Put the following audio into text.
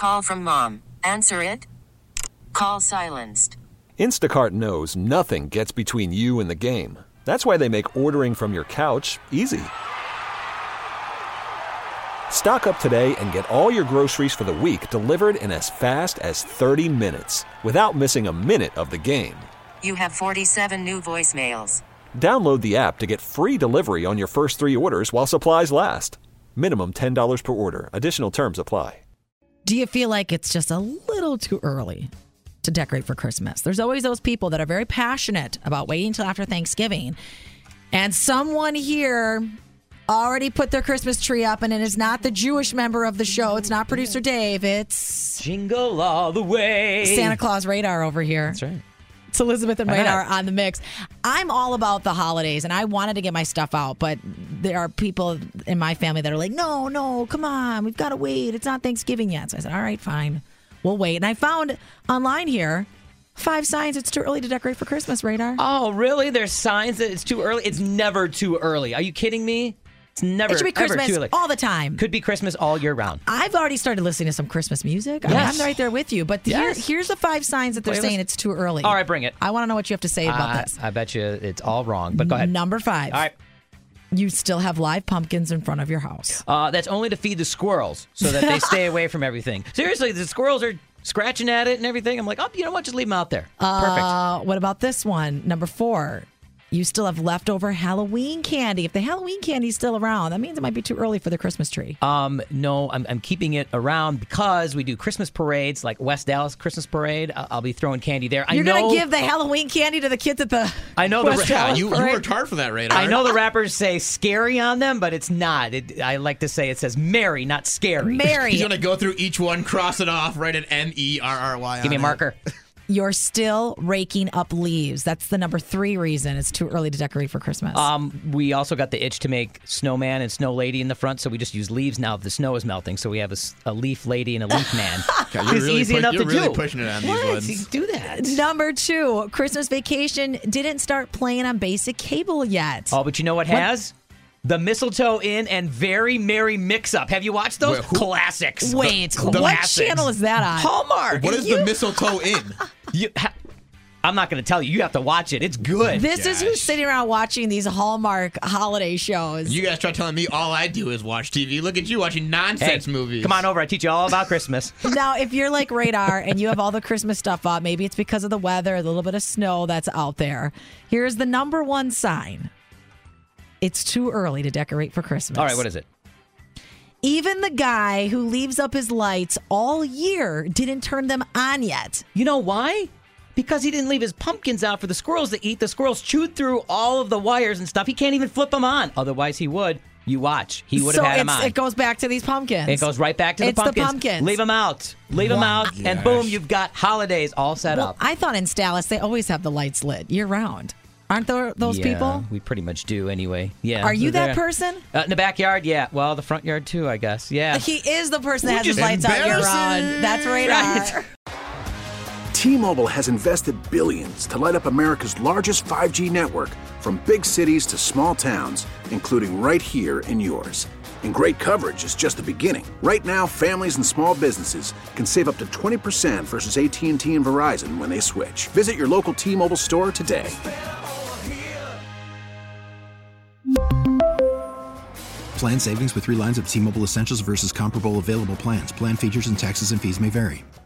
call from mom. Answer it. Call silenced. Instacart knows nothing gets between you and the game. That's why they make ordering from your couch easy. Stock up today and get all your groceries for the week delivered in as fast as 30 minutes without missing a minute of the game. You have 47 new voicemails. Download the app to get free delivery on your first 3 orders while supplies last. Minimum $10 per order. Additional terms apply. Do you feel like it's just a little too early to decorate for Christmas? There's always those people that are very passionate about waiting until after Thanksgiving. And someone here already put their Christmas tree up, and it is not the Jewish member of the show. It's not producer Dave. It's Jingle All the Way. Santa Claus Radar over here. That's right. It's Elizabeth and Radar on the mix. I'm all about the holidays, and I wanted to get my stuff out, but there are people in my family that are like, no, come on. We've got to wait. It's not Thanksgiving yet. So I said, all right, fine. We'll wait. And I found online here 5 signs it's too early to decorate for Christmas, Radar. Oh, really? There's signs that it's too early? It's never too early. Are you kidding me? It's never, it should be Christmas ever too early. all the time. Could be Christmas all year round. I've already started listening to some Christmas music. Yes. I'm right there with you. But here's the 5 signs that they're saying it's too early. All right, bring it. I want to know what you have to say about this. I bet you it's all wrong, but go ahead. Number 5. All right. You still have live pumpkins in front of your house. That's only to feed the squirrels so that they stay away from everything. Seriously, the squirrels are scratching at it and everything. I'm like, oh, you know what? Just leave them out there. Perfect. What about this one? Number 4. You still have leftover Halloween candy. If the Halloween candy's still around, that means it might be too early for the Christmas tree. No, I'm keeping it around because we do Christmas parades, like West Dallas Christmas Parade. I'll be throwing candy there. You're going to give the Halloween candy to the kids at the I know West Dallas you Parade? worked hard for that, Radar. I know the rappers say scary on them, but it's not. I like to say it says Merry, not scary. Mary. He's going to go through each one, cross it off, write an MERRY. Give me a marker. You're still raking up leaves. That's the number 3 reason it's too early to decorate for Christmas. We also got the itch to make snowman and snow lady in the front, so we just use leaves now that the snow is melting. So we have a leaf lady and a leaf man. God, it's easy enough to do. You're really pushing it on these ones. Do that. Number 2, Christmas Vacation didn't start playing on basic cable yet. Oh, but you know what has? The Mistletoe Inn and Very Merry Mix-Up. Have you watched those? Classics. Wait, what Classics. channel is that on? Hallmark. What is the Mistletoe Inn? I'm not going to tell you. You have to watch it. It's good. This is who's sitting around watching these Hallmark holiday shows. You guys try telling me all I do is watch TV. Look at you watching nonsense movies. Come on over. I teach you all about Christmas. Now, if you're like Radar and you have all the Christmas stuff up, maybe it's because of the weather, a little bit of snow that's out there. Here's the number 1 sign. It's too early to decorate for Christmas. All right, what is it? Even the guy who leaves up his lights all year didn't turn them on yet. You know why? Because he didn't leave his pumpkins out for the squirrels to eat. The squirrels chewed through all of the wires and stuff. He can't even flip them on. Otherwise, he would. You watch. He would have had them on. It goes back to these pumpkins. It goes right back to the pumpkins. The pumpkins. Leave them out. Leave them out. Yes. And boom, you've got holidays all set up. I thought in Dallas they always have the lights lit year round. Aren't there those people? We pretty much do anyway. Yeah. Are you that person? In the backyard, yeah. Well, the front yard too, I guess. Yeah. He is the person that has his lights out year round. That's Radar. T-Mobile has invested billions to light up America's largest 5G network, from big cities to small towns, including right here in yours. And great coverage is just the beginning. Right now, families and small businesses can save up to 20% versus AT&T and Verizon when they switch. Visit your local T-Mobile store today. Plan savings with 3 lines of T-Mobile Essentials versus comparable available plans. Plan features and taxes and fees may vary.